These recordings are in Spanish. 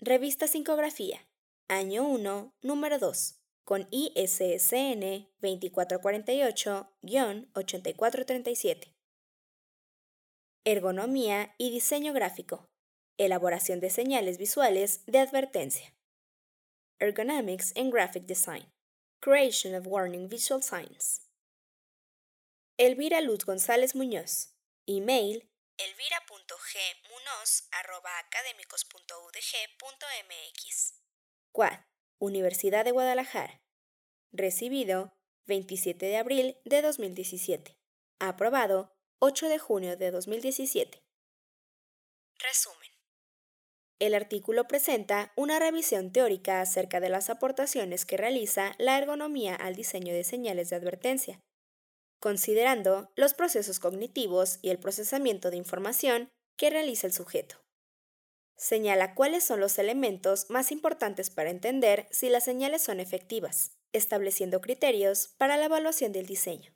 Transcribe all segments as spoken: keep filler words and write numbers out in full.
Revista Sincografía, Año uno, Número dos, con I S S N veinticuatro cuarenta y ocho guión ochenta y cuatro treinta y siete. Ergonomía y diseño gráfico. Elaboración de señales visuales de advertencia. Ergonomics and Graphic Design. Creation of Warning Visual Signs. Elvira Luz González Muñoz. Email elvira punto g munoz arroba académicos punto u d g punto m x. C U A D, Universidad de Guadalajara. Recibido veintisiete de abril de dos mil diecisiete. Aprobado ocho de junio de dos mil diecisiete. Resumen. El artículo presenta una revisión teórica acerca de las aportaciones que realiza la ergonomía al diseño de señales de advertencia, considerando los procesos cognitivos y el procesamiento de información que realiza el sujeto. Señala cuáles son los elementos más importantes para entender si las señales son efectivas, estableciendo criterios para la evaluación del diseño.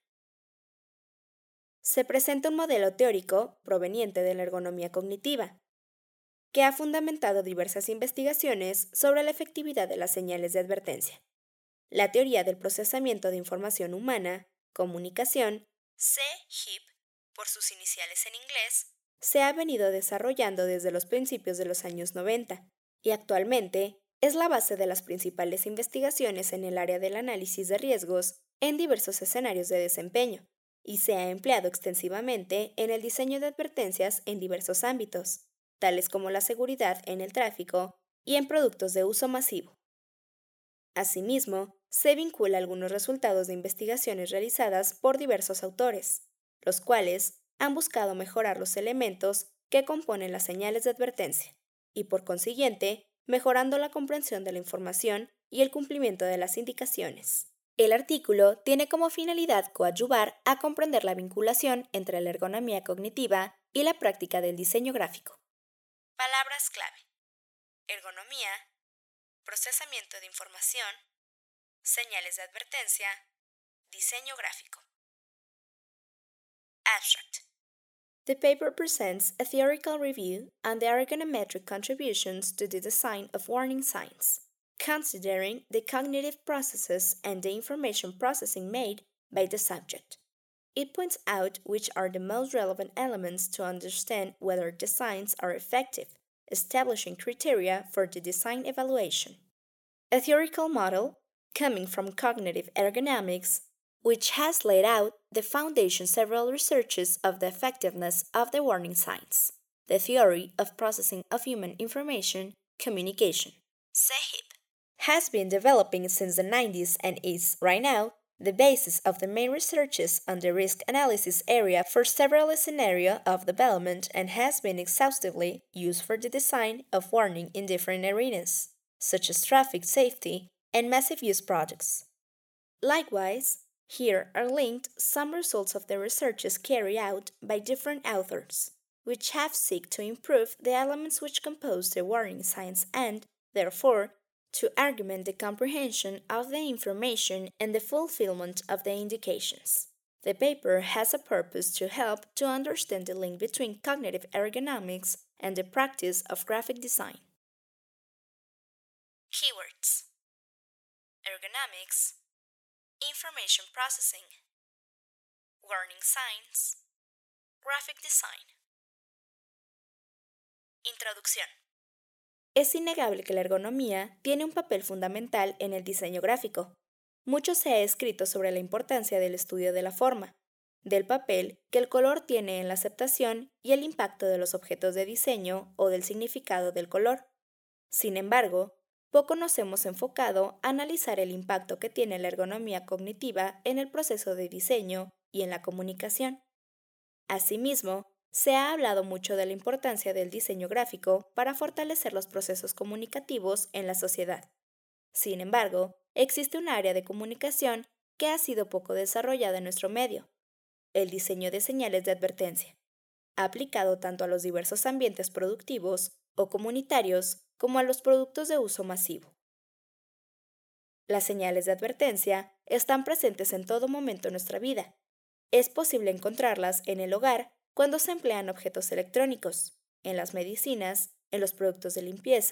Se presenta un modelo teórico proveniente de la ergonomía cognitiva, que ha fundamentado diversas investigaciones sobre la efectividad de las señales de advertencia. La teoría del procesamiento de información humana, comunicación, C H I P, por sus iniciales en inglés, se ha venido desarrollando desde los principios de los años noventa y actualmente es la base de las principales investigaciones en el área del análisis de riesgos en diversos escenarios de desempeño y se ha empleado extensivamente en el diseño de advertencias en diversos ámbitos, tales como la seguridad en el tráfico y en productos de uso masivo. Asimismo, se vincula algunos resultados de investigaciones realizadas por diversos autores, los cuales han buscado mejorar los elementos que componen las señales de advertencia y, por consiguiente, mejorando la comprensión de la información y el cumplimiento de las indicaciones. El artículo tiene como finalidad coadyuvar a comprender la vinculación entre la ergonomía cognitiva y la práctica del diseño gráfico. Palabras clave: ergonomía, procesamiento de información, señales de advertencia, diseño gráfico. Abstract. The paper presents a theoretical review on the ergonometric contributions to the design of warning signs, considering the cognitive processes and the information processing made by the subject. It points out which are the most relevant elements to understand whether the signs are effective, establishing criteria for the design evaluation. A theoretical model, coming from cognitive ergonomics, which has laid out the foundation several researches of the effectiveness of the warning signs, the theory of processing of human information communication, C H I P, has been developing since the nineties and is, right now, the basis of the main researches on the risk analysis area for several scenarios of development and has been exhaustively used for the design of warning in different arenas, such as traffic safety and massive use projects. Likewise, here are linked some results of the researches carried out by different authors, which have sought to improve the elements which compose the warning signs and, therefore, to augment the comprehension of the information and the fulfillment of the indications. The paper has a purpose to help to understand the link between cognitive ergonomics and the practice of graphic design. Keywords: ergonomics, information processing, warning signs, graphic design. Introducción. Es innegable que la ergonomía tiene un papel fundamental en el diseño gráfico. Mucho se ha escrito sobre la importancia del estudio de la forma, del papel que el color tiene en la aceptación y el impacto de los objetos de diseño o del significado del color. Sin embargo, poco nos hemos enfocado a analizar el impacto que tiene la ergonomía cognitiva en el proceso de diseño y en la comunicación. Asimismo, se ha hablado mucho de la importancia del diseño gráfico para fortalecer los procesos comunicativos en la sociedad. Sin embargo, existe un área de comunicación que ha sido poco desarrollada en nuestro medio: el diseño de señales de advertencia, aplicado tanto a los diversos ambientes productivos o comunitarios como a los productos de uso masivo. Las señales de advertencia están presentes en todo momento en nuestra vida. Es posible encontrarlas en el hogar cuando se emplean objetos electrónicos, en las medicinas, en los productos de limpieza,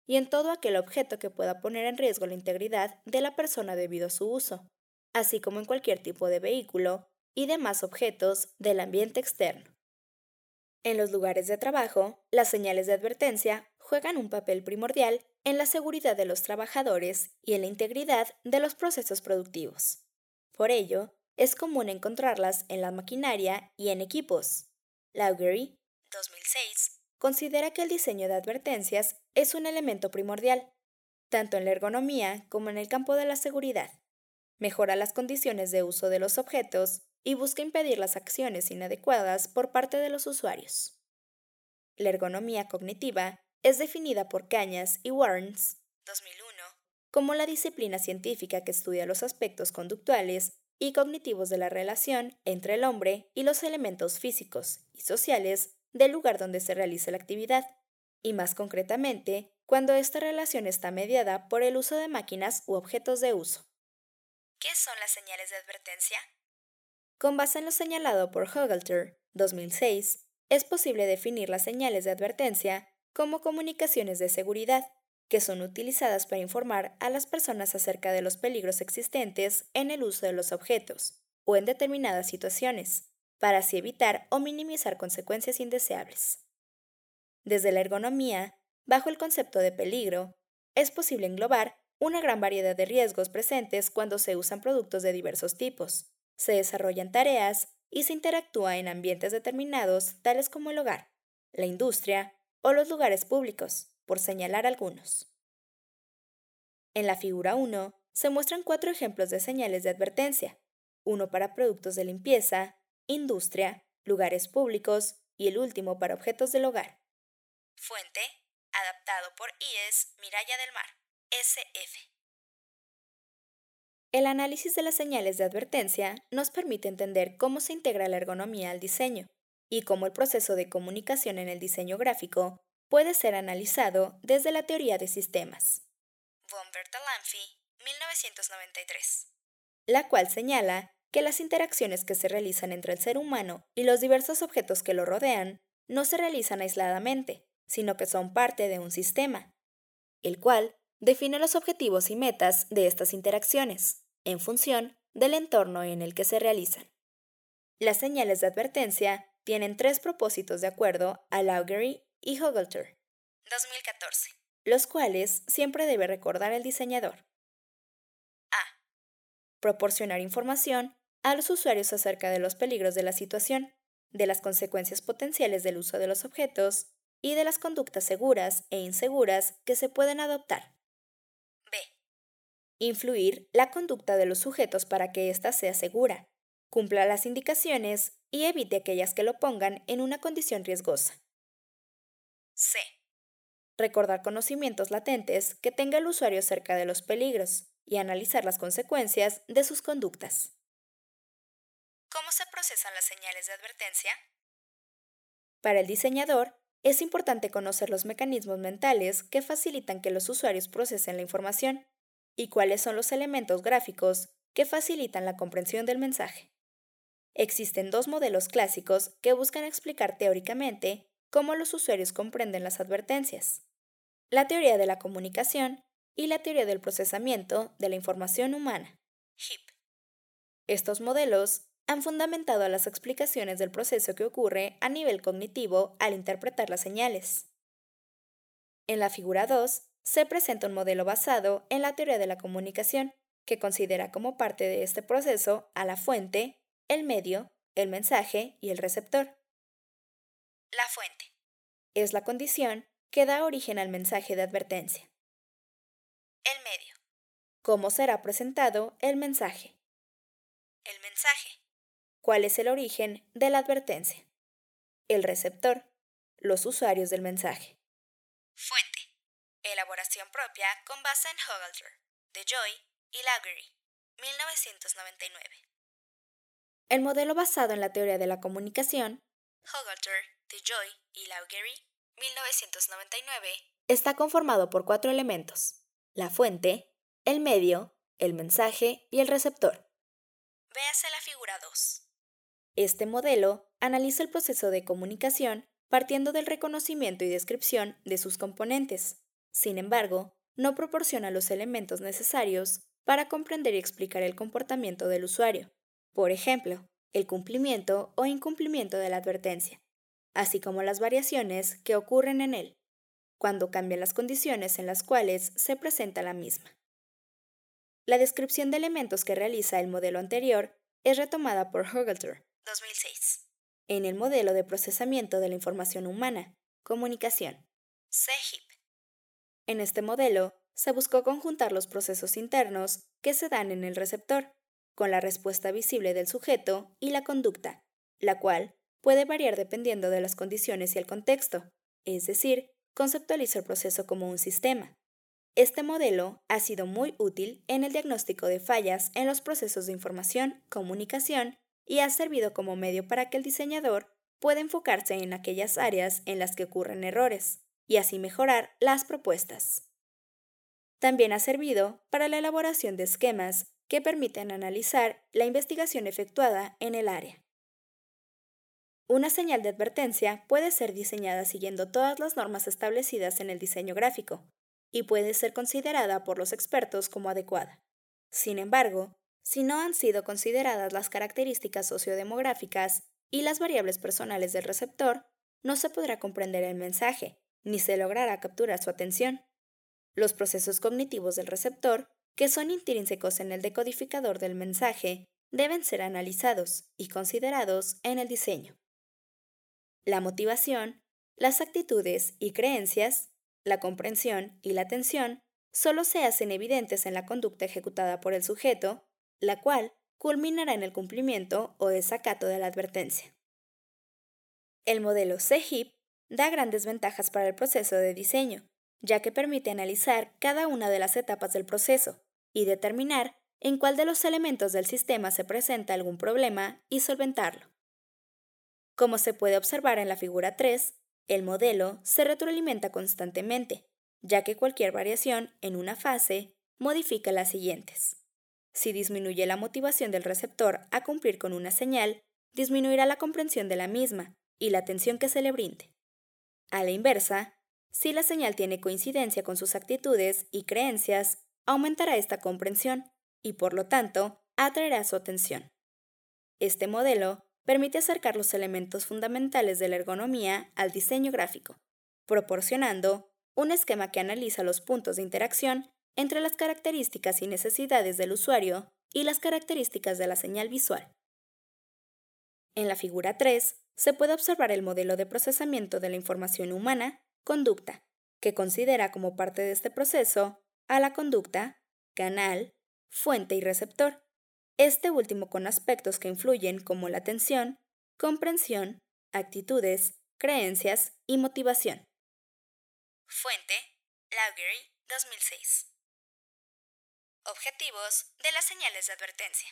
y en todo aquel objeto que pueda poner en riesgo la integridad de la persona debido a su uso, así como en cualquier tipo de vehículo y demás objetos del ambiente externo. En los lugares de trabajo, las señales de advertencia juegan un papel primordial en la seguridad de los trabajadores y en la integridad de los procesos productivos. Por ello, es común encontrarlas en la maquinaria y en equipos. Laugeri, dos mil seis, considera que el diseño de advertencias es un elemento primordial, tanto en la ergonomía como en el campo de la seguridad. Mejora las condiciones de uso de los objetos y busca impedir las acciones inadecuadas por parte de los usuarios. La ergonomía cognitiva es definida por Cañas y Warnes, dos mil uno, como la disciplina científica que estudia los aspectos conductuales y cognitivos de la relación entre el hombre y los elementos físicos y sociales del lugar donde se realiza la actividad, y más concretamente, cuando esta relación está mediada por el uso de máquinas u objetos de uso. ¿Qué son las señales de advertencia? Con base en lo señalado por Hogalter, dos mil seis, es posible definir las señales de advertencia como comunicaciones de seguridad, que son utilizadas para informar a las personas acerca de los peligros existentes en el uso de los objetos o en determinadas situaciones, para así evitar o minimizar consecuencias indeseables. Desde la ergonomía, bajo el concepto de peligro, es posible englobar una gran variedad de riesgos presentes cuando se usan productos de diversos tipos, se desarrollan tareas y se interactúa en ambientes determinados tales como el hogar, la industria o los lugares públicos, por señalar algunos. En la figura uno se muestran cuatro ejemplos de señales de advertencia, uno para productos de limpieza, industria, lugares públicos y el último para objetos del hogar. Fuente, adaptado por I E S Miralla del Mar, S F. El análisis de las señales de advertencia nos permite entender cómo se integra la ergonomía al diseño y cómo el proceso de comunicación en el diseño gráfico puede ser analizado desde la teoría de sistemas. Von Bertalanffy, mil novecientos noventa y tres. La cual señala que las interacciones que se realizan entre el ser humano y los diversos objetos que lo rodean no se realizan aisladamente, sino que son parte de un sistema, el cual define los objetivos y metas de estas interacciones, en función del entorno en el que se realizan. Las señales de advertencia tienen tres propósitos de acuerdo a Laugeri y Hogalter, dos mil catorce, los cuales siempre debe recordar el diseñador. A. Proporcionar información a los usuarios acerca de los peligros de la situación, de las consecuencias potenciales del uso de los objetos y de las conductas seguras e inseguras que se pueden adoptar. B. Influir la conducta de los sujetos para que ésta sea segura, cumpla las indicaciones y evite aquellas que lo pongan en una condición riesgosa. C. Recordar conocimientos latentes que tenga el usuario acerca de los peligros y analizar las consecuencias de sus conductas. ¿Cómo se procesan las señales de advertencia? Para el diseñador, es importante conocer los mecanismos mentales que facilitan que los usuarios procesen la información y cuáles son los elementos gráficos que facilitan la comprensión del mensaje. Existen dos modelos clásicos que buscan explicar teóricamente cómo los usuarios comprenden las advertencias: la teoría de la comunicación y la teoría del procesamiento de la información humana, H I P. Estos modelos han fundamentado las explicaciones del proceso que ocurre a nivel cognitivo al interpretar las señales. En la figura dos se presenta un modelo basado en la teoría de la comunicación, que considera como parte de este proceso a la fuente, el medio, el mensaje y el receptor. La fuente es la condición que da origen al mensaje de advertencia. El medio. ¿Cómo será presentado el mensaje? El mensaje. ¿Cuál es el origen de la advertencia? El receptor. Los usuarios del mensaje. Fuente. Elaboración propia con base en Hogalter, DeJoy y Laugeri, mil novecientos noventa y nueve. El modelo basado en la teoría de la comunicación, Hogalter, DeJoy y Laugeri, mil novecientos noventa y nueve, está conformado por cuatro elementos: la fuente, el medio, el mensaje y el receptor. Véase la figura dos. Este modelo analiza el proceso de comunicación partiendo del reconocimiento y descripción de sus componentes, Sin embargo, no proporciona los elementos necesarios para comprender y explicar el comportamiento del usuario, por ejemplo, el cumplimiento o incumplimiento de la advertencia, así como las variaciones que ocurren en él, cuando cambian las condiciones en las cuales se presenta la misma. La descripción de elementos que realiza el modelo anterior es retomada por Hogelter, dos mil seis, en el modelo de procesamiento de la información humana, comunicación, C H I P. En este modelo, se buscó conjuntar los procesos internos que se dan en el receptor, con la respuesta visible del sujeto y la conducta, la cual puede variar dependiendo de las condiciones y el contexto, es decir, conceptualiza el proceso como un sistema. Este modelo ha sido muy útil en el diagnóstico de fallas en los procesos de información, comunicación, y ha servido como medio para que el diseñador pueda enfocarse en aquellas áreas en las que ocurren errores, y así mejorar las propuestas. También ha servido para la elaboración de esquemas que permiten analizar la investigación efectuada en el área. Una señal de advertencia puede ser diseñada siguiendo todas las normas establecidas en el diseño gráfico y puede ser considerada por los expertos como adecuada. Sin embargo, si no han sido consideradas las características sociodemográficas y las variables personales del receptor, no se podrá comprender el mensaje, ni se logrará capturar su atención. Los procesos cognitivos del receptor, que son intrínsecos en el decodificador del mensaje, deben ser analizados y considerados en el diseño. La motivación, las actitudes y creencias, la comprensión y la atención solo se hacen evidentes en la conducta ejecutada por el sujeto, la cual culminará en el cumplimiento o desacato de la advertencia. El modelo C H I P da grandes ventajas para el proceso de diseño, ya que permite analizar cada una de las etapas del proceso y determinar en cuál de los elementos del sistema se presenta algún problema y solventarlo. Como se puede observar en la figura tres, el modelo se retroalimenta constantemente, ya que cualquier variación en una fase modifica las siguientes. Si disminuye la motivación del receptor a cumplir con una señal, disminuirá la comprensión de la misma y la atención que se le brinde. A la inversa, si la señal tiene coincidencia con sus actitudes y creencias, aumentará esta comprensión y, por lo tanto, atraerá su atención. Este modelo permite acercar los elementos fundamentales de la ergonomía al diseño gráfico, proporcionando un esquema que analiza los puntos de interacción entre las características y necesidades del usuario y las características de la señal visual. En la figura tres se puede observar el modelo de procesamiento de la información humana, conducta, que considera como parte de este proceso a la conducta, canal, fuente y receptor, este último con aspectos que influyen como la atención, comprensión, actitudes, creencias y motivación. Fuente, Laugeri, dos mil seis. Objetivos de las señales de advertencia.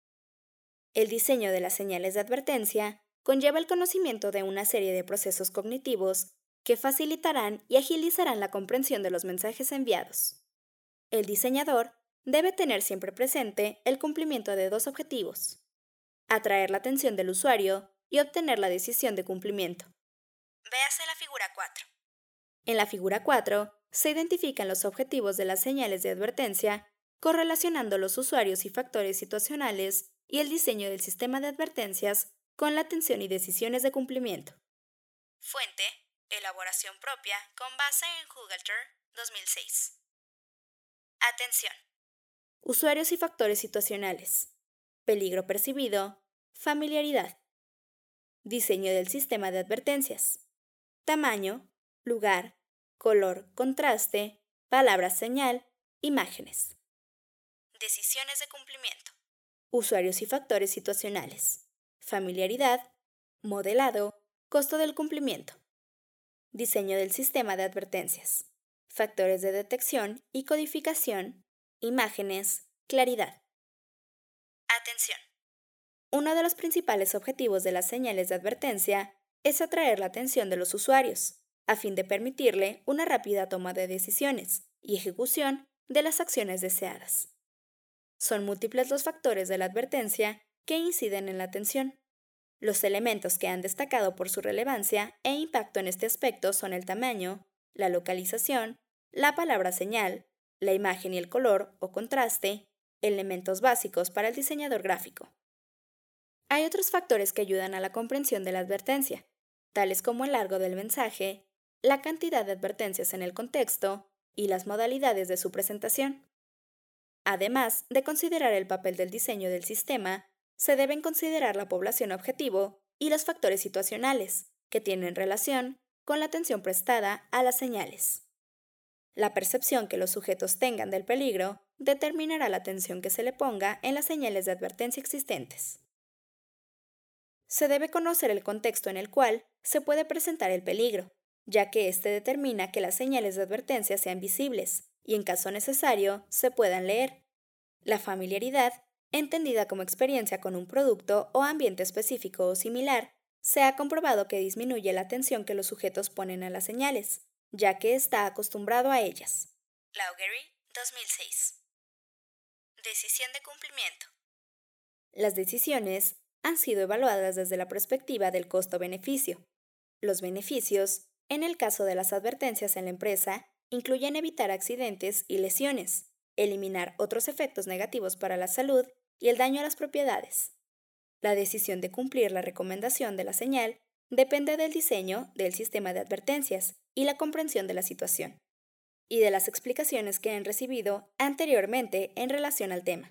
El diseño de las señales de advertencia conlleva el conocimiento de una serie de procesos cognitivos que facilitarán y agilizarán la comprensión de los mensajes enviados. El diseñador debe tener siempre presente el cumplimiento de dos objetivos: atraer la atención del usuario y obtener la decisión de cumplimiento. Véase la figura cuatro. En la figura cuatro se identifican los objetivos de las señales de advertencia correlacionando los usuarios y factores situacionales y el diseño del sistema de advertencias con la atención y decisiones de cumplimiento. Fuente, elaboración propia con base en Hogelter, dos mil seis. Atención. Usuarios y factores situacionales. Peligro percibido. Familiaridad. Diseño del sistema de advertencias. Tamaño, lugar, color, contraste, palabra señal, imágenes. Decisiones de cumplimiento. Usuarios y factores situacionales. Familiaridad, modelado, costo del cumplimiento. Diseño del sistema de advertencias. Factores de detección y codificación, imágenes, claridad. Atención. Uno de los principales objetivos de las señales de advertencia es atraer la atención de los usuarios, a fin de permitirle una rápida toma de decisiones y ejecución de las acciones deseadas. Son múltiples los factores de la advertencia que inciden en la atención. Los elementos que han destacado por su relevancia e impacto en este aspecto son el tamaño, la localización, la palabra señal, la imagen y el color o contraste, elementos básicos para el diseñador gráfico. Hay otros factores que ayudan a la comprensión de la advertencia, tales como el largo del mensaje, la cantidad de advertencias en el contexto y las modalidades de su presentación. Además de considerar el papel del diseño del sistema, se deben considerar la población objetivo y los factores situacionales, que tienen relación con la atención prestada a las señales. La percepción que los sujetos tengan del peligro determinará la atención que se le ponga en las señales de advertencia existentes. Se debe conocer el contexto en el cual se puede presentar el peligro, ya que éste determina que las señales de advertencia sean visibles y, en caso necesario, se puedan leer. La familiaridad, entendida como experiencia con un producto o ambiente específico o similar, se ha comprobado que disminuye la atención que los sujetos ponen a las señales, ya que está acostumbrado a ellas. Laughery, dos mil seis. Decisión de cumplimiento. Las decisiones han sido evaluadas desde la perspectiva del costo-beneficio. Los beneficios, en el caso de las advertencias en la empresa, incluyen evitar accidentes y lesiones, eliminar otros efectos negativos para la salud y el daño a las propiedades. La decisión de cumplir la recomendación de la señal depende del diseño del sistema de advertencias y la comprensión de la situación, y de las explicaciones que han recibido anteriormente en relación al tema.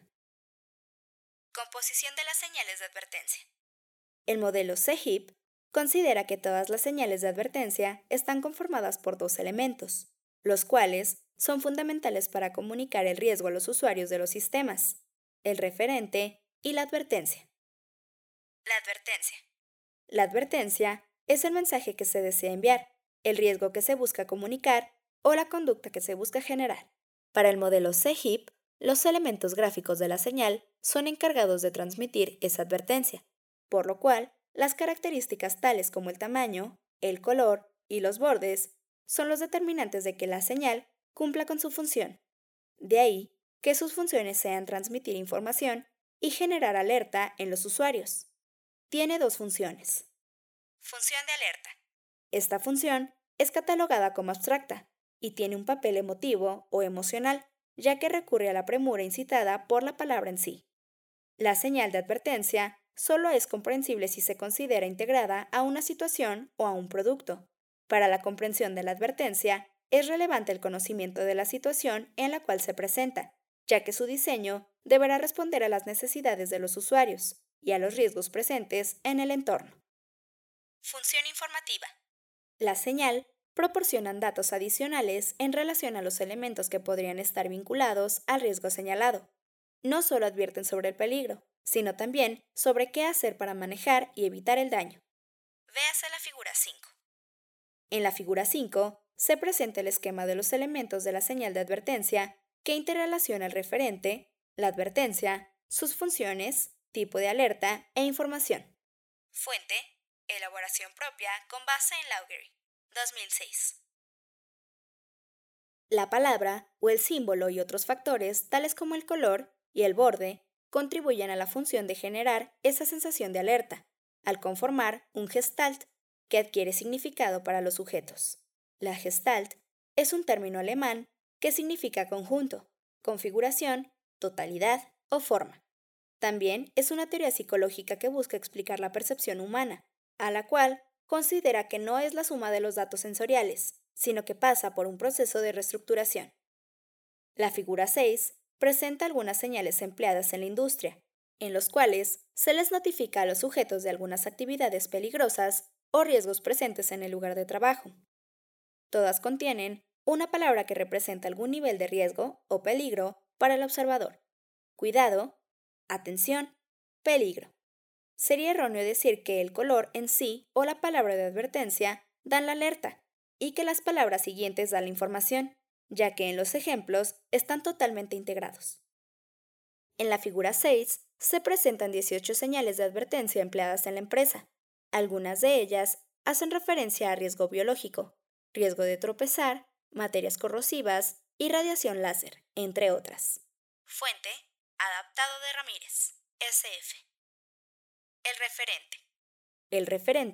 Composición de las señales de advertencia. El modelo C H I P considera que todas las señales de advertencia están conformadas por dos elementos, los cuales son fundamentales para comunicar el riesgo a los usuarios de los sistemas: el referente y la advertencia. La advertencia. La advertencia es el mensaje que se desea enviar, el riesgo que se busca comunicar o la conducta que se busca generar. Para el modelo C H I P, los elementos gráficos de la señal son encargados de transmitir esa advertencia, por lo cual las características tales como el tamaño, el color y los bordes son los determinantes de que la señal cumpla con su función. De ahí que sus funciones sean transmitir información y generar alerta en los usuarios. Tiene dos funciones. Función de alerta. Esta función es catalogada como abstracta y tiene un papel emotivo o emocional, ya que recurre a la premura incitada por la palabra en sí. La señal de advertencia solo es comprensible si se considera integrada a una situación o a un producto. Para la comprensión de la advertencia, es relevante el conocimiento de la situación en la cual se presenta, ya que su diseño deberá responder a las necesidades de los usuarios y a los riesgos presentes en el entorno. Función informativa. La señal proporciona datos adicionales en relación a los elementos que podrían estar vinculados al riesgo señalado. No solo advierten sobre el peligro, sino también sobre qué hacer para manejar y evitar el daño. Véase la figura cinco. En la figura cinco se presenta el esquema de los elementos de la señal de advertencia que interrelaciona el referente, la advertencia, sus funciones, tipo de alerta e información. Fuente: elaboración propia con base en Laughery, dos mil seis. La palabra o el símbolo y otros factores, tales como el color y el borde, contribuyen a la función de generar esa sensación de alerta, al conformar un gestalt que adquiere significado para los sujetos. La gestalt es un término alemán que significa conjunto, configuración, totalidad o forma. También es una teoría psicológica que busca explicar la percepción humana, a la cual considera que no es la suma de los datos sensoriales, sino que pasa por un proceso de reestructuración. La figura seis presenta algunas señales empleadas en la industria, en los cuales se les notifica a los sujetos de algunas actividades peligrosas o riesgos presentes en el lugar de trabajo. Todas contienen una palabra que representa algún nivel de riesgo o peligro para el observador. Cuidado, atención, peligro. Sería erróneo decir que el color en sí o la palabra de advertencia dan la alerta y que las palabras siguientes dan la información, ya que en los ejemplos están totalmente integrados. En la figura seis se presentan dieciocho señales de advertencia empleadas en la empresa. Algunas de ellas hacen referencia a riesgo biológico, riesgo de tropezar, materias corrosivas y radiación láser, entre otras. Fuente: Adaptado de Ramírez, S F. El referente. El referente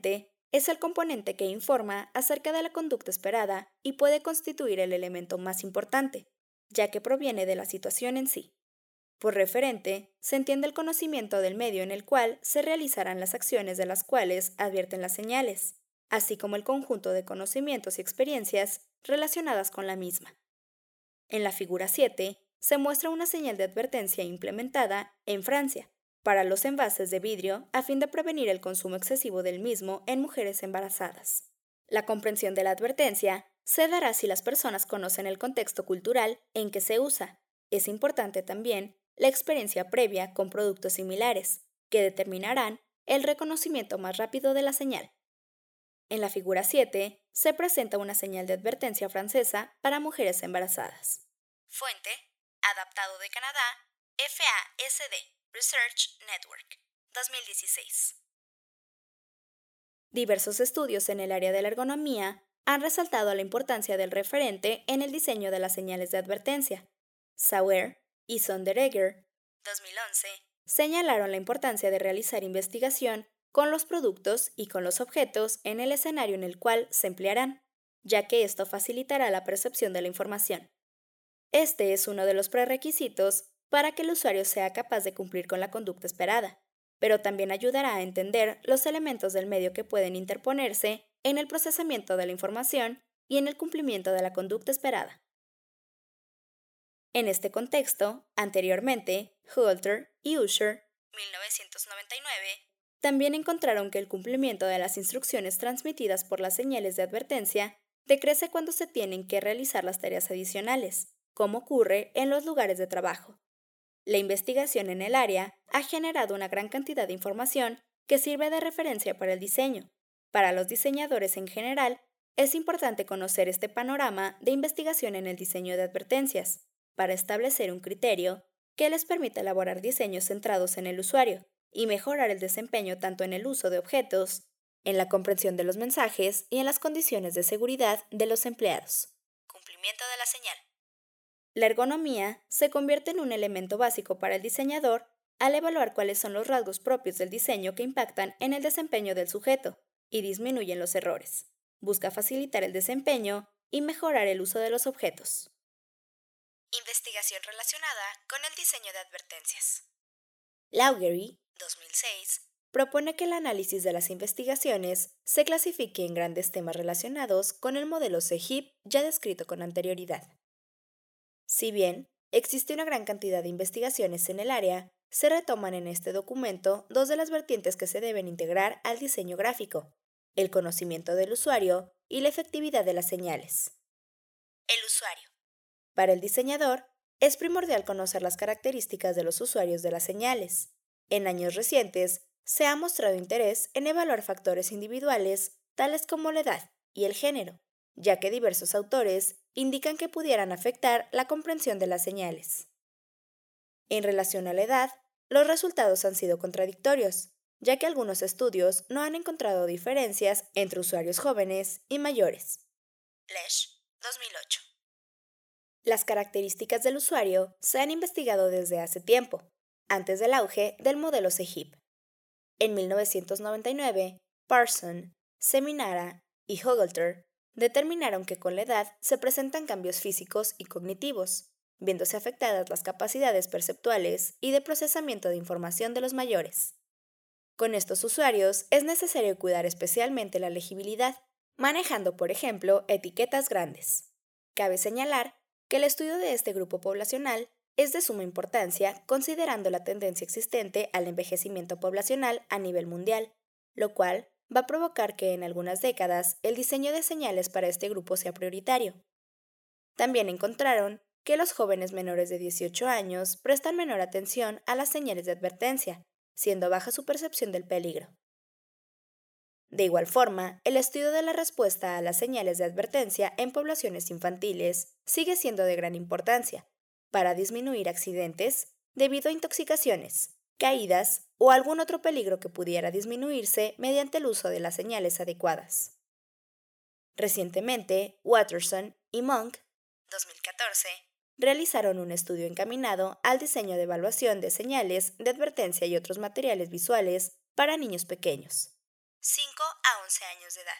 es el componente que informa acerca de la conducta esperada y puede constituir el elemento más importante, ya que proviene de la situación en sí. Por referente, se entiende el conocimiento del medio en el cual se realizarán las acciones de las cuales advierten las señales, así como el conjunto de conocimientos y experiencias relacionadas con la misma. En la figura siete, se muestra una señal de advertencia implementada en Francia para los envases de vidrio a fin de prevenir el consumo excesivo del mismo en mujeres embarazadas. La comprensión de la advertencia se dará si las personas conocen el contexto cultural en que se usa. Es importante también la experiencia previa con productos similares, que determinarán el reconocimiento más rápido de la señal. En la figura siete se presenta una señal de advertencia francesa para mujeres embarazadas. Fuente: adaptado de Canadá, F A S D, Research Network, dos mil dieciséis. Diversos estudios en el área de la ergonomía han resaltado la importancia del referente en el diseño de las señales de advertencia. Sauer y Sonderegger, dos mil once, señalaron la importancia de realizar investigación con los productos y con los objetos en el escenario en el cual se emplearán, ya que esto facilitará la percepción de la información. Este es uno de los prerequisitos para que el usuario sea capaz de cumplir con la conducta esperada, pero también ayudará a entender los elementos del medio que pueden interponerse en el procesamiento de la información y en el cumplimiento de la conducta esperada. En este contexto, anteriormente, Holter y Usher, mil novecientos noventa y nueve, también encontraron que el cumplimiento de las instrucciones transmitidas por las señales de advertencia decrece cuando se tienen que realizar las tareas adicionales, como ocurre en los lugares de trabajo. La investigación en el área ha generado una gran cantidad de información que sirve de referencia para el diseño. Para los diseñadores en general, es importante conocer este panorama de investigación en el diseño de advertencias, para establecer un criterio que les permita elaborar diseños centrados en el usuario y mejorar el desempeño tanto en el uso de objetos, en la comprensión de los mensajes y en las condiciones de seguridad de los empleados. Cumplimiento de la señal. La ergonomía se convierte en un elemento básico para el diseñador al evaluar cuáles son los rasgos propios del diseño que impactan en el desempeño del sujeto y disminuyen los errores. Busca facilitar el desempeño y mejorar el uso de los objetos. Investigación relacionada con el diseño de advertencias. Laughery, dos mil seis, propone que el análisis de las investigaciones se clasifique en grandes temas relacionados con el modelo C H I P ya descrito con anterioridad. Si bien existe una gran cantidad de investigaciones en el área, se retoman en este documento dos de las vertientes que se deben integrar al diseño gráfico: el conocimiento del usuario y la efectividad de las señales. El usuario. Para el diseñador, es primordial conocer las características de los usuarios de las señales. En años recientes, se ha mostrado interés en evaluar factores individuales tales como la edad y el género, ya que diversos autores indican que pudieran afectar la comprensión de las señales. En relación a la edad, los resultados han sido contradictorios, ya que algunos estudios no han encontrado diferencias entre usuarios jóvenes y mayores. Lesh, dos mil ocho. Las características del usuario se han investigado desde hace tiempo, antes del auge del modelo C H I P. En mil novecientos noventa y nueve, Parson, Seminara y Hogelter determinaron que con la edad se presentan cambios físicos y cognitivos, viéndose afectadas las capacidades perceptuales y de procesamiento de información de los mayores. Con estos usuarios es necesario cuidar especialmente la legibilidad, manejando, por ejemplo, etiquetas grandes. Cabe señalar que el estudio de este grupo poblacional es de suma importancia considerando la tendencia existente al envejecimiento poblacional a nivel mundial, lo cual va a provocar que en algunas décadas el diseño de señales para este grupo sea prioritario. También encontraron que los jóvenes menores de dieciocho años prestan menor atención a las señales de advertencia, siendo baja su percepción del peligro. De igual forma, el estudio de la respuesta a las señales de advertencia en poblaciones infantiles sigue siendo de gran importancia para disminuir accidentes debido a intoxicaciones, caídas o algún otro peligro que pudiera disminuirse mediante el uso de las señales adecuadas. Recientemente, Watterson y Monk, dos mil catorce, realizaron un estudio encaminado al diseño de evaluación de señales de advertencia y otros materiales visuales para niños pequeños. cinco a once años de edad.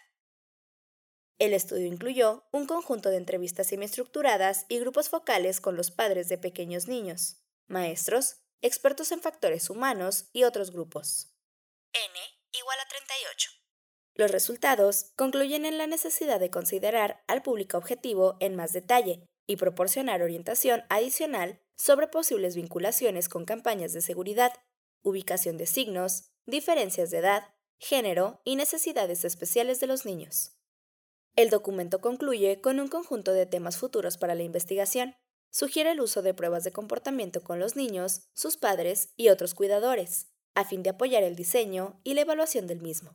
El estudio incluyó un conjunto de entrevistas semiestructuradas y grupos focales con los padres de pequeños niños, maestros, expertos en factores humanos y otros grupos. N igual a treinta y ocho. Los resultados concluyen en la necesidad de considerar al público objetivo en más detalle y proporcionar orientación adicional sobre posibles vinculaciones con campañas de seguridad, ubicación de signos, diferencias de edad, género y necesidades especiales de los niños. El documento concluye con un conjunto de temas futuros para la investigación. Sugiere el uso de pruebas de comportamiento con los niños, sus padres y otros cuidadores, a fin de apoyar el diseño y la evaluación del mismo.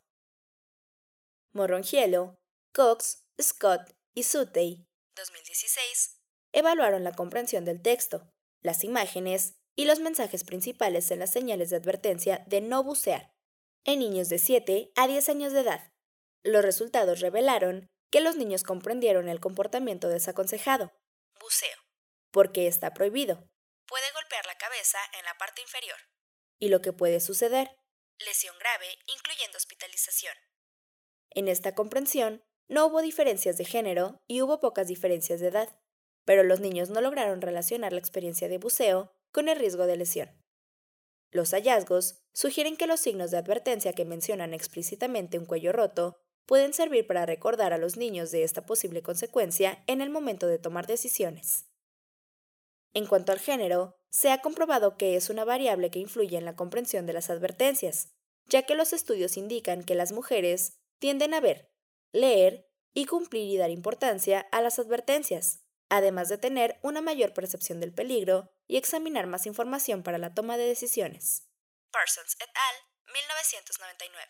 Morrongiello, Cox, Scott y Sutey, dos mil dieciséis, evaluaron la comprensión del texto, las imágenes y los mensajes principales en las señales de advertencia de no bucear, en niños de siete a diez años de edad. Los resultados revelaron que los niños comprendieron el comportamiento desaconsejado, buceo, porque está prohibido, puede golpear la cabeza en la parte inferior, y lo que puede suceder, lesión grave incluyendo hospitalización. En esta comprensión no hubo diferencias de género y hubo pocas diferencias de edad, pero los niños no lograron relacionar la experiencia de buceo con el riesgo de lesión. Los hallazgos sugieren que los signos de advertencia que mencionan explícitamente un cuello roto pueden servir para recordar a los niños de esta posible consecuencia en el momento de tomar decisiones. En cuanto al género, se ha comprobado que es una variable que influye en la comprensión de las advertencias, ya que los estudios indican que las mujeres tienden a ver, leer y cumplir y dar importancia a las advertencias, además de tener una mayor percepción del peligro y examinar más información para la toma de decisiones. Parsons et al. mil novecientos noventa y nueve.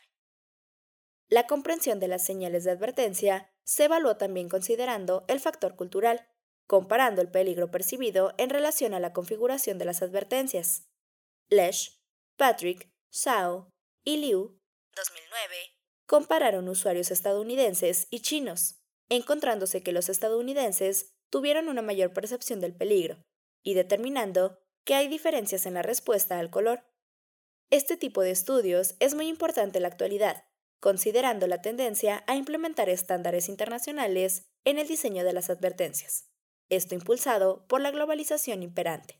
La comprensión de las señales de advertencia se evaluó también considerando el factor cultural, comparando el peligro percibido en relación a la configuración de las advertencias. Lesh, Patrick, Zhao y Liu, dos mil nueve, compararon usuarios estadounidenses y chinos, encontrándose que los estadounidenses tuvieron una mayor percepción del peligro y determinando que hay diferencias en la respuesta al color. Este tipo de estudios es muy importante en la actualidad, considerando la tendencia a implementar estándares internacionales en el diseño de las advertencias, esto impulsado por la globalización imperante.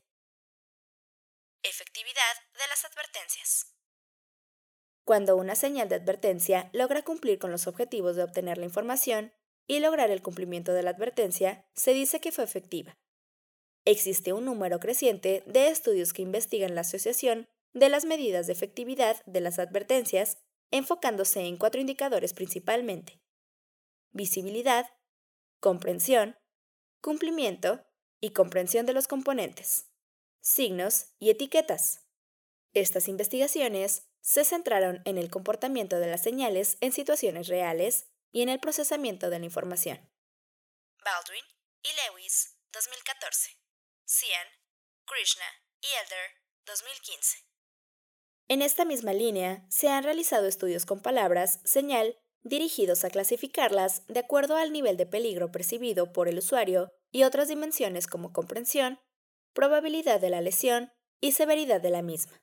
Efectividad de las advertencias. Cuando una señal de advertencia logra cumplir con los objetivos de obtener la información y lograr el cumplimiento de la advertencia, se dice que fue efectiva. Existe un número creciente de estudios que investigan la asociación de las medidas de efectividad de las advertencias, enfocándose en cuatro indicadores principalmente: visibilidad, comprensión, cumplimiento y comprensión de los componentes, signos y etiquetas. Estas investigaciones se centraron en el comportamiento de las señales en situaciones reales y en el procesamiento de la información. Baldwin y Lewis, dos mil catorce. Cian, Krishna y Elder, dos mil quince. En esta misma línea, se han realizado estudios con palabras, señal, dirigidos a clasificarlas de acuerdo al nivel de peligro percibido por el usuario y otras dimensiones como comprensión, probabilidad de la lesión y severidad de la misma.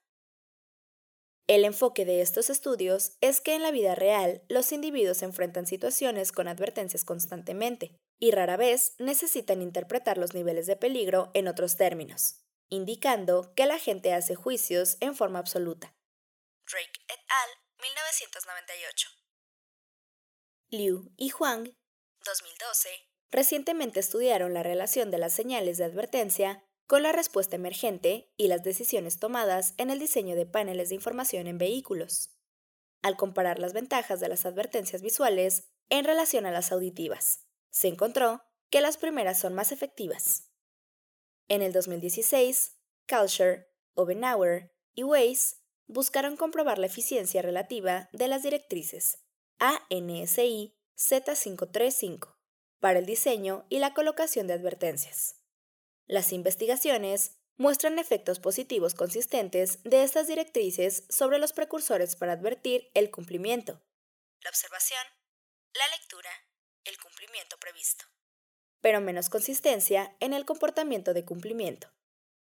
El enfoque de estos estudios es que en la vida real los individuos enfrentan situaciones con advertencias constantemente y rara vez necesitan interpretar los niveles de peligro en otros términos, indicando que la gente hace juicios en forma absoluta. Drake et al. mil novecientos noventa y ocho. Liu y Huang, dos mil doce, recientemente estudiaron la relación de las señales de advertencia con la respuesta emergente y las decisiones tomadas en el diseño de paneles de información en vehículos, al comparar las ventajas de las advertencias visuales en relación a las auditivas. Se encontró que las primeras son más efectivas. En el dos mil dieciséis, Kalsher, Obenauer y Weiss buscaron comprobar la eficiencia relativa de las directrices A N S I Z quinientos treinta y cinco para el diseño y la colocación de advertencias. Las investigaciones muestran efectos positivos consistentes de estas directrices sobre los precursores para advertir el cumplimiento, la observación, la lectura, el cumplimiento previsto, pero menos consistencia en el comportamiento de cumplimiento.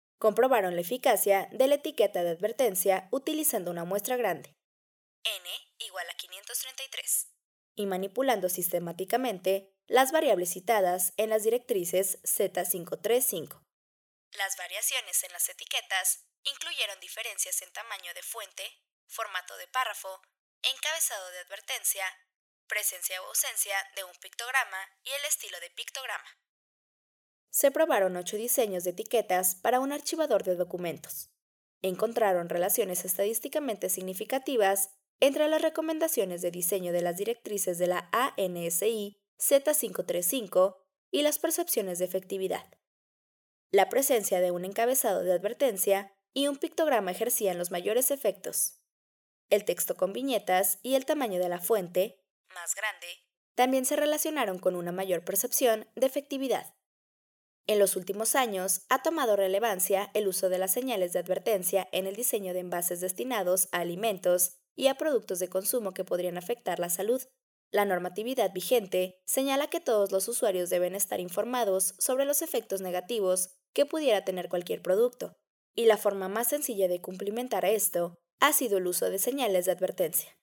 Comprobaron la eficacia de la etiqueta de advertencia utilizando una muestra grande, N igual a quinientos treinta y tres, y manipulando sistemáticamente las variables citadas en las directrices Z quinientos treinta y cinco. Las variaciones en las etiquetas incluyeron diferencias en tamaño de fuente, formato de párrafo, encabezado de advertencia, presencia o ausencia de un pictograma y el estilo de pictograma. Se probaron ocho diseños de etiquetas para un archivador de documentos. Encontraron relaciones estadísticamente significativas entre las recomendaciones de diseño de las directrices de la A N S I Z quinientos treinta y cinco y las percepciones de efectividad. La presencia de un encabezado de advertencia y un pictograma ejercían los mayores efectos. El texto con viñetas y el tamaño de la fuente, más grande, también se relacionaron con una mayor percepción de efectividad. En los últimos años ha tomado relevancia el uso de las señales de advertencia en el diseño de envases destinados a alimentos y a productos de consumo que podrían afectar la salud. La normatividad vigente señala que todos los usuarios deben estar informados sobre los efectos negativos que pudiera tener cualquier producto, y la forma más sencilla de cumplimentar esto ha sido el uso de señales de advertencia.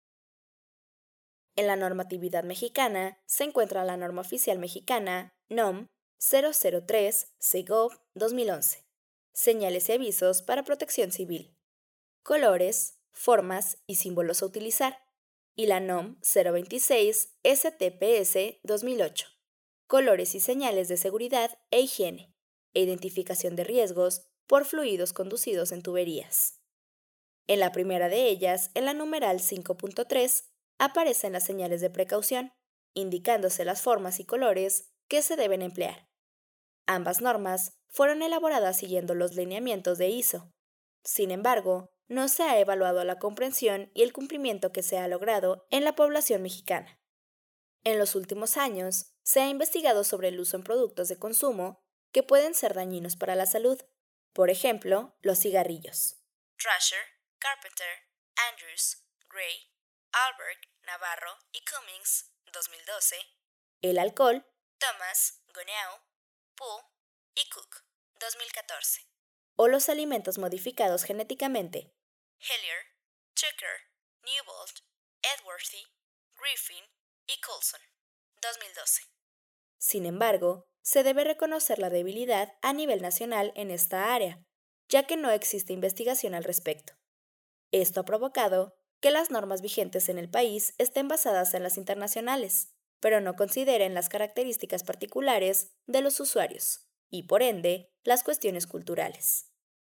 En la normatividad mexicana se encuentra la norma oficial mexicana N O M cero cero tres C Gov dos mil once, señales y avisos para protección civil, colores, formas y símbolos a utilizar, y la N O M cero veintiséis S T P S dos mil ocho, colores y señales de seguridad e higiene, e identificación de riesgos por fluidos conducidos en tuberías. En la primera de ellas, en la numeral cinco punto tres, aparecen las señales de precaución, indicándose las formas y colores que se deben emplear. Ambas normas fueron elaboradas siguiendo los lineamientos de I S O. Sin embargo, no se ha evaluado la comprensión y el cumplimiento que se ha logrado en la población mexicana. En los últimos años, se ha investigado sobre el uso en productos de consumo que pueden ser dañinos para la salud. Por ejemplo, los cigarrillos. Trasher, Carpenter, Andrews, Gray, Albert, Navarro y Cummings, dos mil doce. El alcohol, Thomas, Goneau, Poole y Cook, dos mil catorce. O los alimentos modificados genéticamente. Hillier, Tucker, Newbold, Edworthy, Griffin y Coulson, dos mil doce. Sin embargo, se debe reconocer la debilidad a nivel nacional en esta área, ya que no existe investigación al respecto. Esto ha provocado que las normas vigentes en el país estén basadas en las internacionales, pero no consideren las características particulares de los usuarios y, por ende, las cuestiones culturales.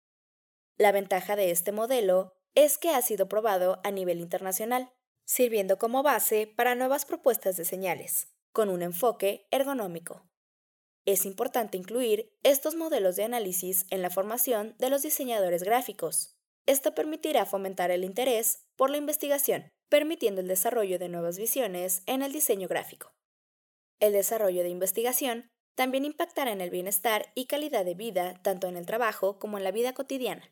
La ventaja de este modelo es que ha sido probado a nivel internacional, sirviendo como base para nuevas propuestas de señales, con un enfoque ergonómico. Es importante incluir estos modelos de análisis en la formación de los diseñadores gráficos. Esto permitirá fomentar el interés por la investigación, permitiendo el desarrollo de nuevas visiones en el diseño gráfico. El desarrollo de investigación también impactará en el bienestar y calidad de vida tanto en el trabajo como en la vida cotidiana.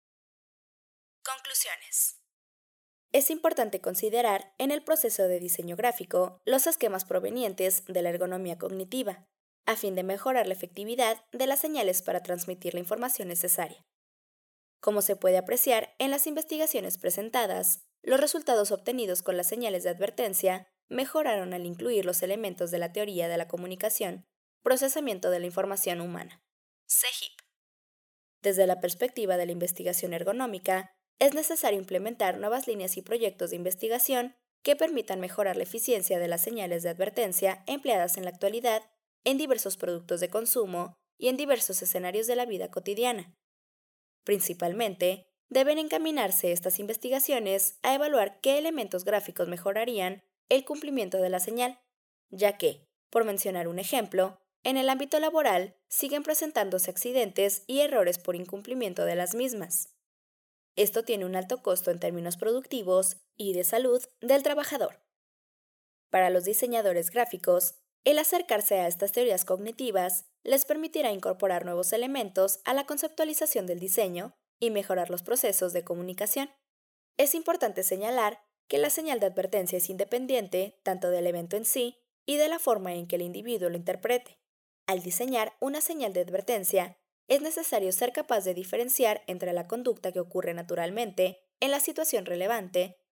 Conclusiones. Es importante considerar en el proceso de diseño gráfico los esquemas provenientes de la ergonomía cognitiva, a fin de mejorar la efectividad de las señales para transmitir la información necesaria. Como se puede apreciar en las investigaciones presentadas, los resultados obtenidos con las señales de advertencia mejoraron al incluir los elementos de la teoría de la comunicación, procesamiento de la información humana. C H I P. Desde la perspectiva de la investigación ergonómica, es necesario implementar nuevas líneas y proyectos de investigación que permitan mejorar la eficiencia de las señales de advertencia empleadas en la actualidad en diversos productos de consumo y en diversos escenarios de la vida cotidiana. Principalmente, deben encaminarse estas investigaciones a evaluar qué elementos gráficos mejorarían el cumplimiento de la señal, ya que, por mencionar un ejemplo, en el ámbito laboral siguen presentándose accidentes y errores por incumplimiento de las mismas. Esto tiene un alto costo en términos productivos y de salud del trabajador. Para los diseñadores gráficos, el acercarse a estas teorías cognitivas les permitirá incorporar nuevos elementos a la conceptualización del diseño y mejorar los procesos de comunicación. Es importante señalar que la señal de advertencia es independiente tanto del evento en sí y de la forma en que el individuo lo interprete. Al diseñar una señal de advertencia, es necesario ser capaz de diferenciar entre la conducta que ocurre naturalmente en la situación relevante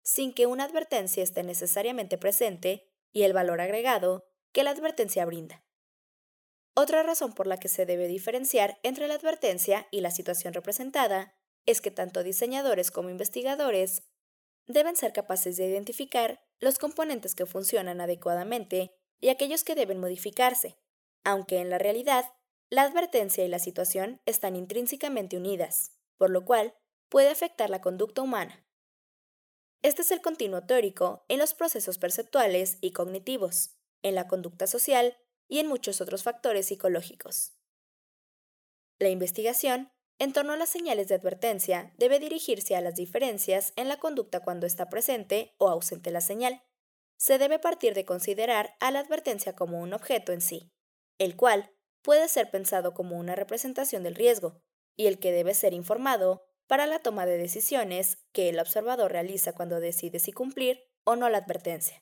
sin que una advertencia esté necesariamente presente y el valor agregado que la advertencia brinda. Otra razón por la que se debe diferenciar entre la advertencia y la situación representada es que tanto diseñadores como investigadores deben ser capaces de identificar los componentes que funcionan adecuadamente y aquellos que deben modificarse, aunque en la realidad la advertencia y la situación están intrínsecamente unidas, por lo cual puede afectar la conducta humana. Este es el continuo teórico en los procesos perceptuales y cognitivos, en la conducta social y en muchos otros factores psicológicos. La investigación en torno a las señales de advertencia debe dirigirse a las diferencias en la conducta cuando está presente o ausente la señal. Se debe partir de considerar a la advertencia como un objeto en sí, el cual puede ser pensado como una representación del riesgo, y el que debe ser informado para la toma de decisiones que el observador realiza cuando decide si cumplir o no la advertencia.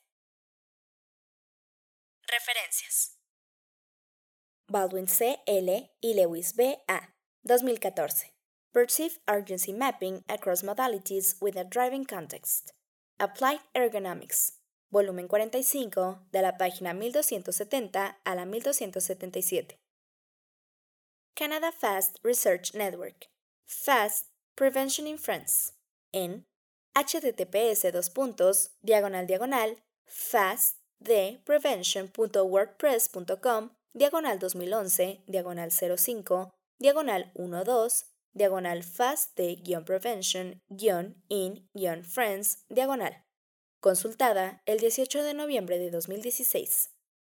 Referencias: Baldwin C. L. y Lewis B. A. dos mil catorce. Perceived Urgency Mapping Across Modalities with a Driving Context. Applied Ergonomics. Volumen cuarenta y cinco, de la página mil doscientos setenta a la mil doscientos setenta y siete. Canada Fast Research Network. Fast Prevention in France. En https dos puntos, diagonal diagonal, fastdprevention.wordpress.com, diagonal dos mil once, diagonal cero cinco, diagonal doce, diagonal fastd-prevention-in-france, diagonal. Consultada el dieciocho de noviembre de dos mil dieciséis.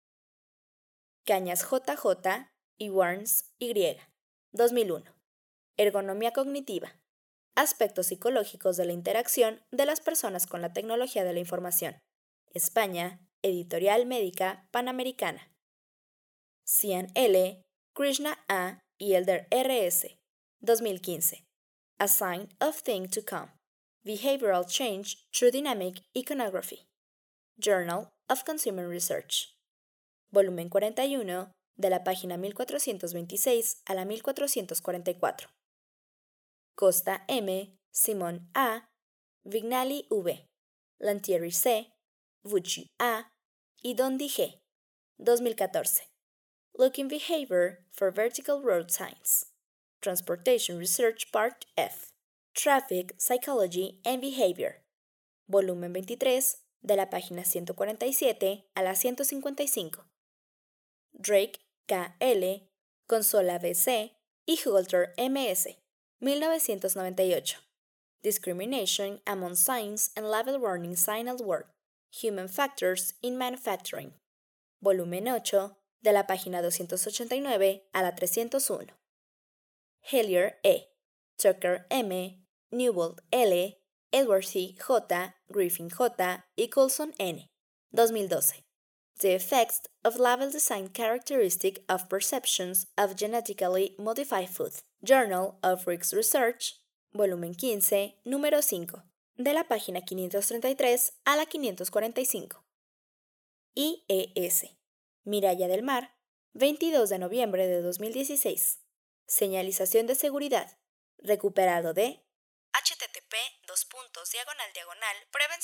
Cañas J J y Warnes Y. dos mil uno. Ergonomía cognitiva. Aspectos psicológicos de la interacción de las personas con la tecnología de la información. España, Editorial Médica Panamericana. Cian L., Krishna A. y Elder R S. dos mil quince. A Sign of Things to Come. Behavioral Change Through Dynamic Iconography. Journal of Consumer Research. Volumen cuarenta y uno, de la página mil cuatrocientos veintiséis a la mil cuatrocientos cuarenta y cuatro. Costa M., Simón A., Vignali V., Lantieri C., Vucci A. y Dondi G. dos mil catorce. Looking Behavior for Vertical Road Signs. Transportation Research Part F. Traffic, Psychology and Behavior. Volumen veintitrés, de la página ciento cuarenta y siete a la ciento cincuenta y cinco. Drake K L., Consola B C y Hulter M S. mil novecientos noventa y ocho. Discrimination Among Signs and Label Warning Signal Work. Human Factors in Manufacturing. Volumen ocho, de la página doscientos ochenta y nueve a la trescientos uno. Hellier E., Tucker M., Newbold L., Edwardsy J., Griffin J. y Coulson N. dos mil doce. The Effects of Label Design Characteristic of Perceptions of Genetically Modified Food. Journal of Risk Research, volumen quince, número cinco, de la página quinientos treinta y tres a la quinientos cuarenta y cinco. I E S. Miralla del Mar, veintidós de noviembre de dos mil dieciséis. Señalización de seguridad. Recuperado de http dos puntos diagonal diagonal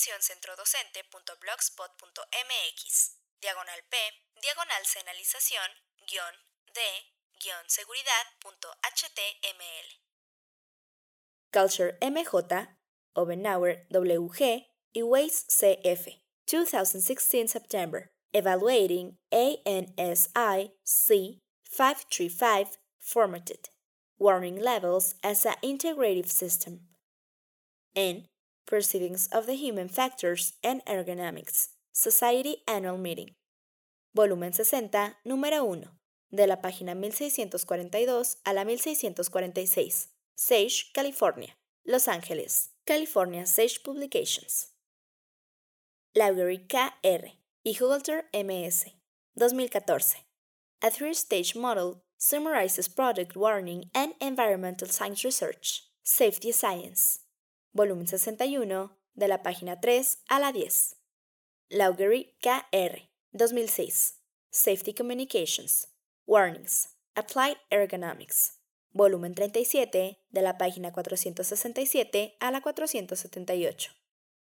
prevencioncentrodocente.blogspot.mx diagonal p diagonal señalización guión de guión seguridad.html. Culture M J, Obenauer W G y Weiss C F. dos mil dieciséis September. Evaluating A N S I C five three five Formatted. Warning Levels as an Integrative System. En Proceedings of the Human Factors and Ergonomics, Society Annual Meeting. Volumen sesenta, número uno, de la página mil seiscientos cuarenta y dos a la mil seiscientos cuarenta y seis. Sage, California. Los Ángeles, California Sage Publications. Laughery K R y Hulter M S. dos mil catorce. A three-stage model summarizes product warning and environmental science research. Safety Science. Volumen sesenta y uno, de la página tres a la diez. Laughery K R. dos mil seis. Safety Communications. Warnings. Applied Ergonomics. Volumen treinta y siete, de la página cuatrocientos sesenta y siete a la cuatrocientos setenta y ocho.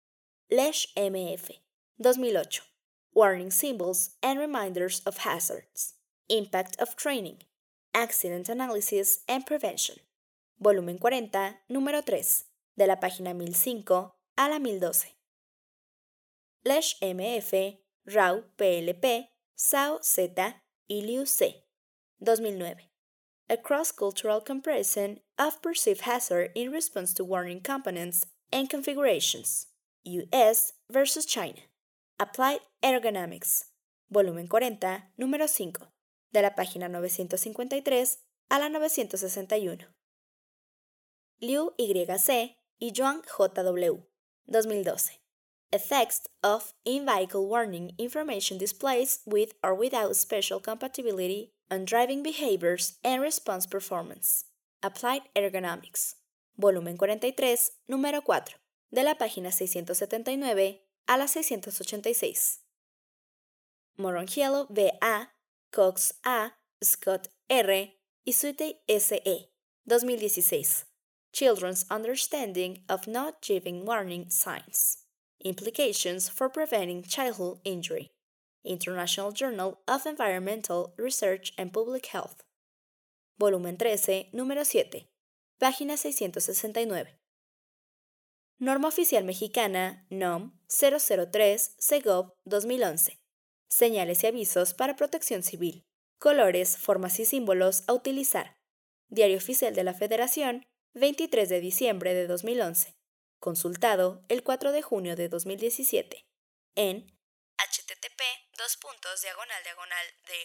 Lesh M F, dos mil ocho. Warning Symbols and Reminders of Hazards. Impact of Training. Accident Analysis and Prevention. Volumen cuarenta, número tres, de la página mil cinco a la mil doce. Lesh M F, Rao P L P, Sao Z y Liu C, dos mil nueve. A cross-cultural comparison of perceived hazard in response to warning components and configurations. U S versus China. Applied Ergonomics. Volumen cuarenta, número cinco, de la página novecientos cincuenta y tres a la novecientos sesenta y uno. Liu Y C y Zhuang J W, dos mil doce. Effects of in-vehicle warning information displays with or without special compatibility on driving behaviors and response performance. Applied Ergonomics. Volumen cuarenta y tres, número cuatro, de la página seiscientos setenta y nueve a la seiscientos ochenta y seis. Morongiello V A, Cox A, Scott R y Sute S E, dos mil dieciséis. Children's Understanding of Not Giving Warning Signs. Implications for Preventing Childhood Injury. International Journal of Environmental Research and Public Health. Volumen trece, número siete, página seiscientos sesenta y nueve. Norma Oficial Mexicana, N O M cero cero tres, Segov dos mil once. Señales y avisos para protección civil. Colores, formas y símbolos a utilizar. Diario Oficial de la Federación, veintitrés de diciembre de dos mil once. Consultado el cuatro de junio de dos mil diecisiete. En http dos puntos diagonal diagonal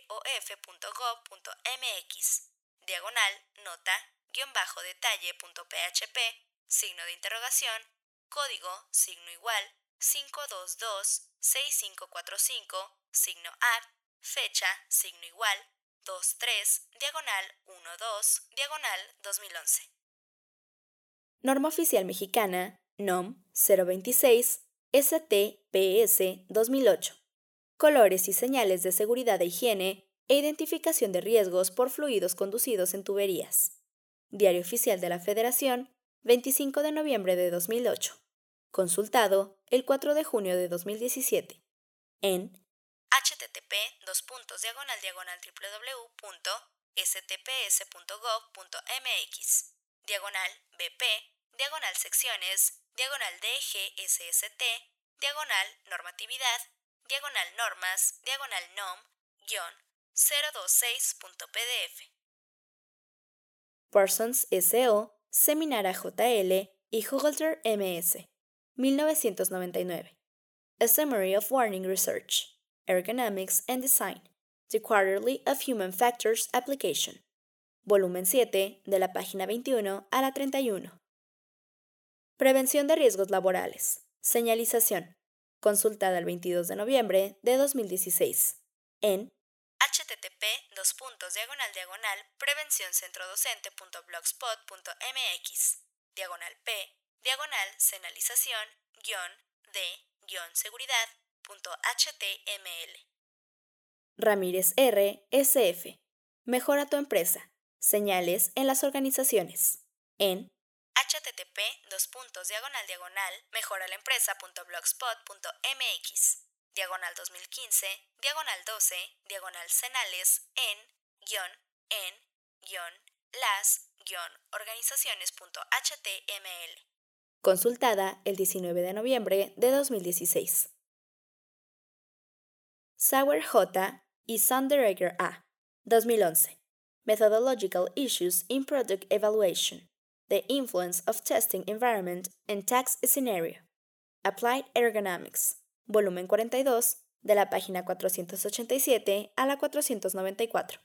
dof.gov.mx diagonal nota guión bajo detalle punto php signo de interrogación código signo igual cinco dos dos seis cinco cuatro cinco signo ad fecha signo igual dos tres diagonal uno dos diagonal dos mil once. Norma Oficial Mexicana N O M cero veintiséis S T P S dos mil ocho. Colores y señales de seguridad e higiene e identificación de riesgos por fluidos conducidos en tuberías. Diario Oficial de la Federación, veinticinco de noviembre de dos mil ocho. Consultado el cuatro de junio de dos mil diecisiete. En http dos puntos diagonal diagonal www.stps.gov.mx diagonal bp diagonal secciones diagonal D G S S T diagonal normatividad diagonal normas diagonal N O M guión cero veintiséis punto p d f. Parsons S O, Seminara J L y Hugelter M S, mil novecientos noventa y nueve. A Summary of Warning Research, Ergonomics and Design, The Quarterly of Human Factors Application. Volumen siete, de la página veintiuno a la treinta y uno. Prevención de riesgos laborales. Señalización. Consultada el veintidós de noviembre de dos mil dieciséis. En http dos puntos diagonal diagonal prevencioncentrodocente.blogspot.mx diagonal p diagonal señalización guión de guión seguridad punto html. Ramírez R S F. Mejora tu empresa. Señales en las organizaciones. En http dos puntos diagonal diagonal mejoralaempresa.blogspot.mx diagonal dos mil quince diagonal doce diagonal senales en guión en guión las guión organizaciones.html. Consultada el diecinueve de noviembre de dos mil dieciséis. Sauer J y Sonderegger A, dos mil once. Methodological Issues in Product Evaluation. The Influence of Testing Environment and Tax Scenario. Applied Ergonomics. Volumen cuarenta y dos, de la página cuatrocientos ochenta y siete a la cuatrocientos noventa y cuatro.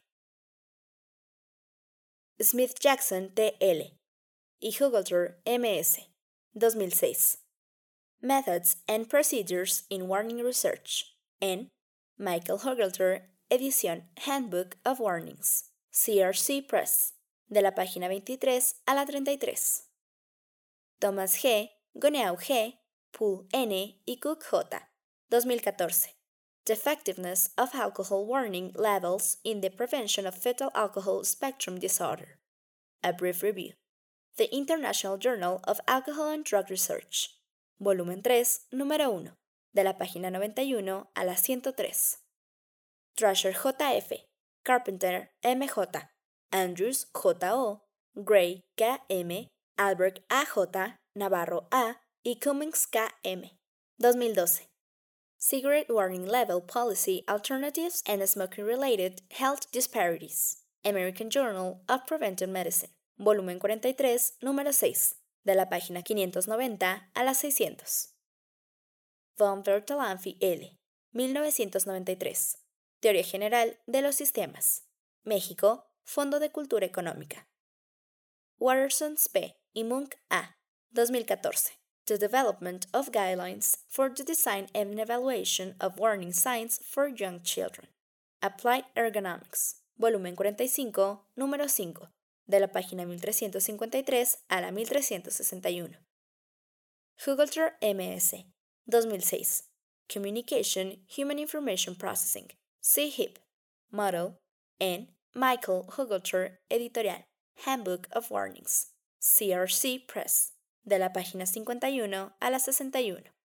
Smith Jackson T L y Hugelter M S, dos mil seis. Methods and Procedures in Warning Research. En Michael Hugelter, edición Handbook of Warnings, C R C Press, de la página veintitrés a la treinta y tres. Thomas G., Goneau G., Poole N. y Cook J., dos mil catorce. The Effectiveness of Alcohol Warning Levels in the Prevention of Fetal Alcohol Spectrum Disorder. A Brief Review. The International Journal of Alcohol and Drug Research. volumen tres, número uno, de la página noventa y uno a la ciento tres. Thrasher J F, Carpenter M J, Andrews J O, Gray K M, Albert A J, Navarro A y Cummings K M. dos mil doce. Cigarette Warning Level Policy Alternatives and Smoking-Related Health Disparities. American Journal of Preventive Medicine. Volumen cuarenta y tres, número seis, de la página quinientos noventa a la seiscientos. Von Bertalanffy L. mil novecientos noventa y tres. Teoría General de los Sistemas. México, Fondo de Cultura Económica. Watterson P. y Munk A. dos mil catorce. The Development of Guidelines for the Design and Evaluation of Warning Signs for Young Children. Applied Ergonomics. Volumen cuarenta y cinco, número cinco, de la página mil trescientos cincuenta y tres a la mil trescientos sesenta y uno. Hugelter M S. dos mil seis. Communication Human Information Processing. C H I P. Model. N. Michael Hugelter, editorial. Handbook of Warnings. C R C Press. De la página cincuenta y uno a la sesenta y uno.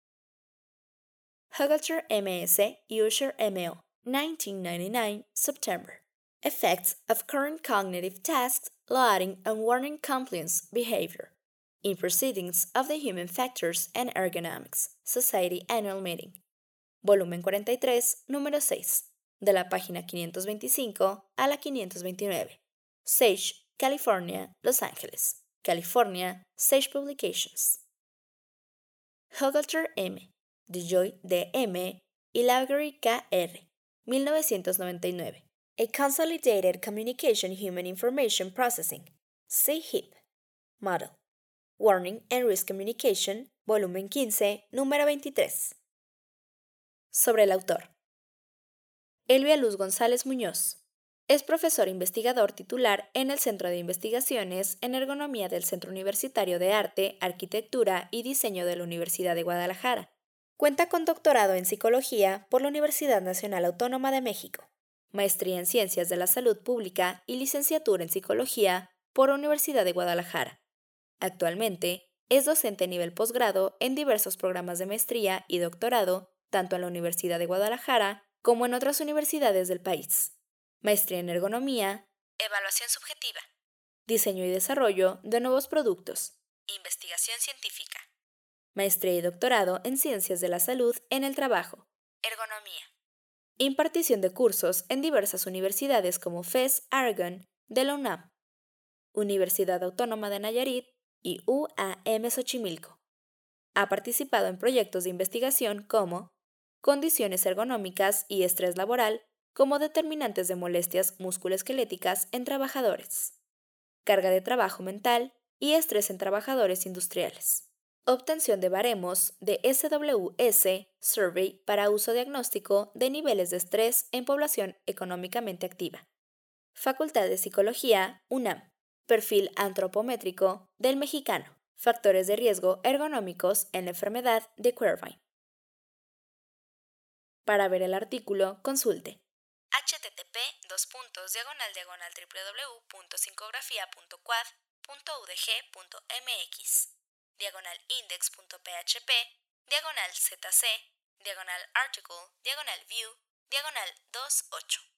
Hugelter M S y Usher M O. nineteen ninety-nine, September. Effects of current cognitive tasks, loading and warning compliance behavior. In Proceedings of the Human Factors and Ergonomics Society Annual Meeting. Volumen cuarenta y tres, número seis, de la página quinientos veinticinco a la quinientos veintinueve. Sage, California, Los Ángeles. California, Sage Publications. Hugelter M. DeJoy D M y Laugary K R. mil novecientos noventa y nueve. A Consolidated Communication Human Information Processing. C H I P. Model. Warning and Risk Communication, volumen quince, número veintitrés. Sobre el autor. Elvia Luz González Muñoz. Es profesor investigador titular en el Centro de Investigaciones en Ergonomía del Centro Universitario de Arte, Arquitectura y Diseño de la Universidad de Guadalajara. Cuenta con doctorado en Psicología por la Universidad Nacional Autónoma de México, maestría en Ciencias de la Salud Pública y licenciatura en Psicología por la Universidad de Guadalajara. Actualmente, es docente a nivel posgrado en diversos programas de maestría y doctorado, tanto en la Universidad de Guadalajara como en otras universidades del país. Maestría en Ergonomía, Evaluación Subjetiva, Diseño y Desarrollo de Nuevos Productos, Investigación Científica. Maestría y doctorado en Ciencias de la Salud en el Trabajo, Ergonomía. Impartición de cursos en diversas universidades como F E S Aragón de la UNAM, Universidad Autónoma de Nayarit y U A M Xochimilco. Ha participado en proyectos de investigación como Condiciones ergonómicas y estrés laboral como determinantes de molestias musculoesqueléticas en trabajadores, carga de trabajo mental y estrés en trabajadores industriales. Obtención de baremos de S W S Survey para uso diagnóstico de niveles de estrés en población económicamente activa. Facultad de Psicología, UNAM. Perfil antropométrico del mexicano. Factores de riesgo ergonómicos en la enfermedad de Quervain. Para ver el artículo, consulte http dos puntos diagonal diagonal www punto psicografía punto quad punto udg punto mx diagonal index punto php diagonal zc diagonal article diagonal view diagonal veintiocho.